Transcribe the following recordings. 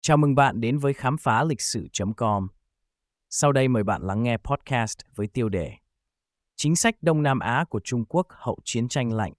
Chào mừng bạn đến với khám phá lịch sử.com. Sau đây mời bạn lắng nghe podcast với tiêu đề Chính sách Đông Nam Á của Trung Quốc hậu chiến tranh lạnh.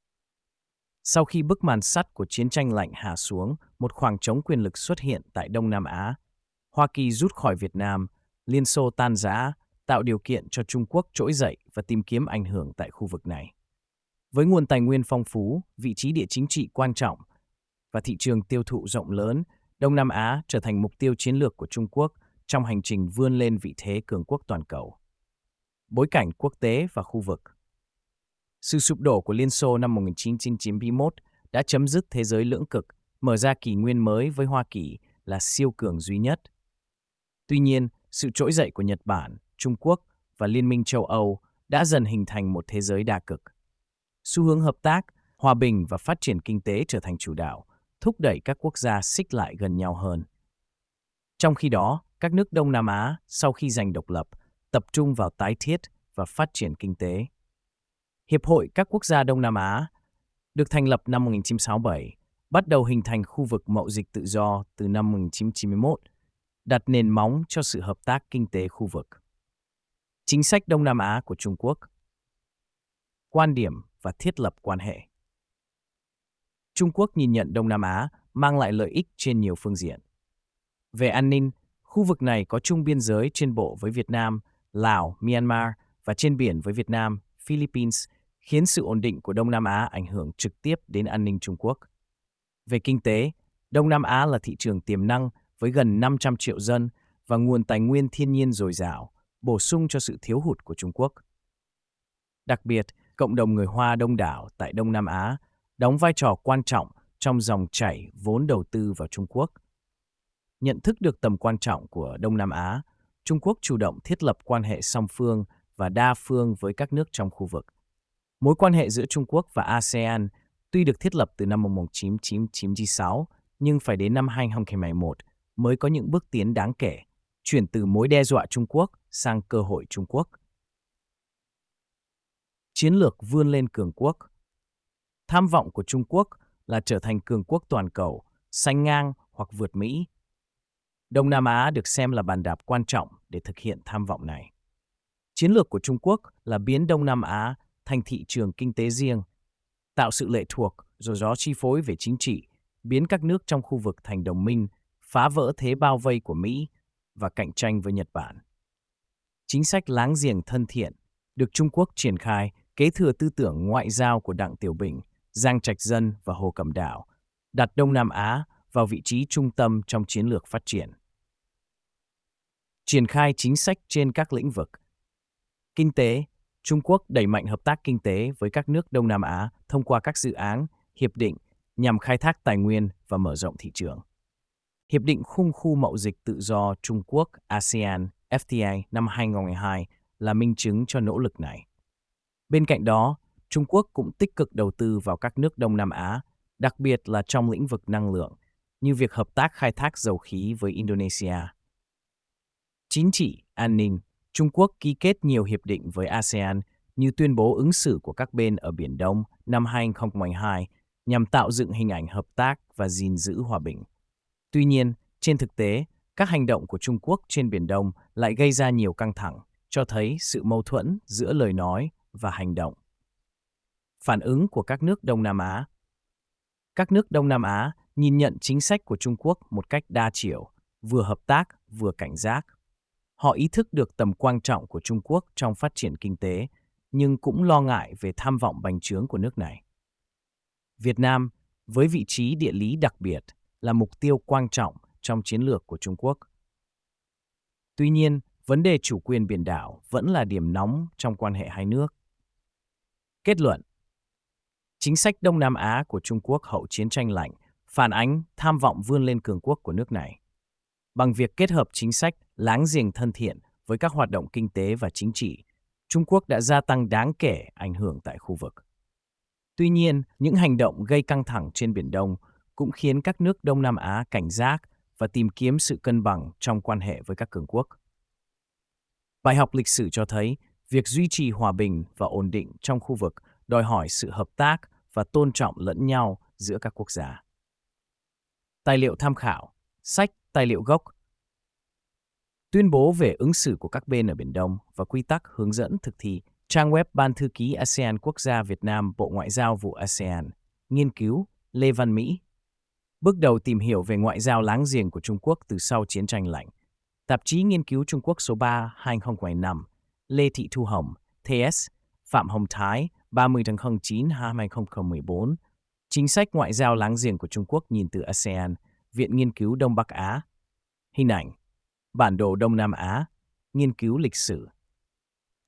Sau khi bức màn sắt của chiến tranh lạnh hạ xuống, một khoảng trống quyền lực xuất hiện tại Đông Nam Á. Hoa Kỳ rút khỏi Việt Nam, Liên Xô tan rã, tạo điều kiện cho Trung Quốc trỗi dậy và tìm kiếm ảnh hưởng tại khu vực này. Với nguồn tài nguyên phong phú, vị trí địa chính trị quan trọng và thị trường tiêu thụ rộng lớn, Đông Nam Á trở thành mục tiêu chiến lược của Trung Quốc trong hành trình vươn lên vị thế cường quốc toàn cầu. Bối cảnh quốc tế và khu vực. Sự sụp đổ của Liên Xô năm 1991 đã chấm dứt thế giới lưỡng cực, mở ra kỷ nguyên mới với Hoa Kỳ là siêu cường duy nhất. Tuy nhiên, sự trỗi dậy của Nhật Bản, Trung Quốc và Liên minh châu Âu đã dần hình thành một thế giới đa cực. Xu hướng hợp tác, hòa bình và phát triển kinh tế trở thành chủ đạo, thúc đẩy các quốc gia xích lại gần nhau hơn. Trong khi đó, các nước Đông Nam Á sau khi giành độc lập tập trung vào tái thiết và phát triển kinh tế. Hiệp hội các quốc gia Đông Nam Á được thành lập năm 1967, bắt đầu hình thành khu vực mậu dịch tự do từ năm 1991, đặt nền móng cho sự hợp tác kinh tế khu vực. Chính sách Đông Nam Á của Trung Quốc. Quan điểm và thiết lập quan hệ. Trung Quốc nhìn nhận Đông Nam Á mang lại lợi ích trên nhiều phương diện. Về an ninh, khu vực này có chung biên giới trên bộ với Việt Nam, Lào, Myanmar và trên biển với Việt Nam, Philippines, khiến sự ổn định của Đông Nam Á ảnh hưởng trực tiếp đến an ninh Trung Quốc. Về kinh tế, Đông Nam Á là thị trường tiềm năng với gần 500 triệu dân và nguồn tài nguyên thiên nhiên dồi dào, bổ sung cho sự thiếu hụt của Trung Quốc. Đặc biệt, cộng đồng người Hoa đông đảo tại Đông Nam Á đóng vai trò quan trọng trong dòng chảy vốn đầu tư vào Trung Quốc. Nhận thức được tầm quan trọng của Đông Nam Á, Trung Quốc chủ động thiết lập quan hệ song phương và đa phương với các nước trong khu vực. Mối quan hệ giữa Trung Quốc và ASEAN tuy được thiết lập từ năm 1996, nhưng phải đến năm 2011 mới có những bước tiến đáng kể, chuyển từ mối đe dọa Trung Quốc sang cơ hội Trung Quốc. Chiến lược vươn lên cường quốc. Tham vọng của Trung Quốc là trở thành cường quốc toàn cầu, sánh ngang hoặc vượt Mỹ. Đông Nam Á được xem là bàn đạp quan trọng để thực hiện tham vọng này. Chiến lược của Trung Quốc là biến Đông Nam Á thành thị trường kinh tế riêng, tạo sự lệ thuộc rồi gió chi phối về chính trị, biến các nước trong khu vực thành đồng minh, phá vỡ thế bao vây của Mỹ và cạnh tranh với Nhật Bản. Chính sách láng giềng thân thiện được Trung Quốc triển khai kế thừa tư tưởng ngoại giao của Đặng Tiểu Bình, Giang Trạch Dân và Hồ Cẩm Đào, đặt Đông Nam Á vào vị trí trung tâm trong chiến lược phát triển. Triển khai chính sách trên các lĩnh vực. Kinh tế, Trung Quốc đẩy mạnh hợp tác kinh tế với các nước Đông Nam Á thông qua các dự án, hiệp định nhằm khai thác tài nguyên và mở rộng thị trường. Hiệp định Khung khu Mậu dịch tự do Trung Quốc ASEAN FTA năm 2012 là minh chứng cho nỗ lực này. Bên cạnh đó, Trung Quốc cũng tích cực đầu tư vào các nước Đông Nam Á, đặc biệt là trong lĩnh vực năng lượng, như việc hợp tác khai thác dầu khí với Indonesia. Chính trị, an ninh, Trung Quốc ký kết nhiều hiệp định với ASEAN như tuyên bố ứng xử của các bên ở Biển Đông năm 2012 nhằm tạo dựng hình ảnh hợp tác và gìn giữ hòa bình. Tuy nhiên, trên thực tế, các hành động của Trung Quốc trên Biển Đông lại gây ra nhiều căng thẳng, cho thấy sự mâu thuẫn giữa lời nói và hành động. Phản ứng của các nước Đông Nam Á. Các nước Đông Nam Á nhìn nhận chính sách của Trung Quốc một cách đa chiều, vừa hợp tác vừa cảnh giác. Họ ý thức được tầm quan trọng của Trung Quốc trong phát triển kinh tế, nhưng cũng lo ngại về tham vọng bành trướng của nước này. Việt Nam, với vị trí địa lý đặc biệt, là mục tiêu quan trọng trong chiến lược của Trung Quốc. Tuy nhiên, vấn đề chủ quyền biển đảo vẫn là điểm nóng trong quan hệ hai nước. Kết luận. Chính sách Đông Nam Á của Trung Quốc hậu chiến tranh lạnh phản ánh tham vọng vươn lên cường quốc của nước này. Bằng việc kết hợp chính sách láng giềng thân thiện với các hoạt động kinh tế và chính trị, Trung Quốc đã gia tăng đáng kể ảnh hưởng tại khu vực. Tuy nhiên, những hành động gây căng thẳng trên Biển Đông cũng khiến các nước Đông Nam Á cảnh giác và tìm kiếm sự cân bằng trong quan hệ với các cường quốc. Bài học lịch sử cho thấy, việc duy trì hòa bình và ổn định trong khu vực đòi hỏi sự hợp tác và tôn trọng lẫn nhau giữa các quốc gia. Tài liệu tham khảo, sách Tài liệu gốc: Tuyên bố về ứng xử của các bên ở Biển Đông và quy tắc hướng dẫn thực thi. Trang web Ban Thư ký ASEAN Quốc gia Việt Nam, Bộ Ngoại giao vụ ASEAN. Nghiên cứu Lê Văn Mỹ. Bước đầu tìm hiểu về ngoại giao láng giềng của Trung Quốc từ sau chiến tranh lạnh. Tạp chí Nghiên cứu Trung Quốc số 3 2005. Lê Thị Thu Hồng, TS, Phạm Hồng Thái, 30 tháng 09 2014. Chính sách ngoại giao láng giềng của Trung Quốc nhìn từ ASEAN, Viện Nghiên cứu Đông Bắc Á. Hình ảnh: Bản đồ Đông Nam Á, nghiên cứu lịch sử.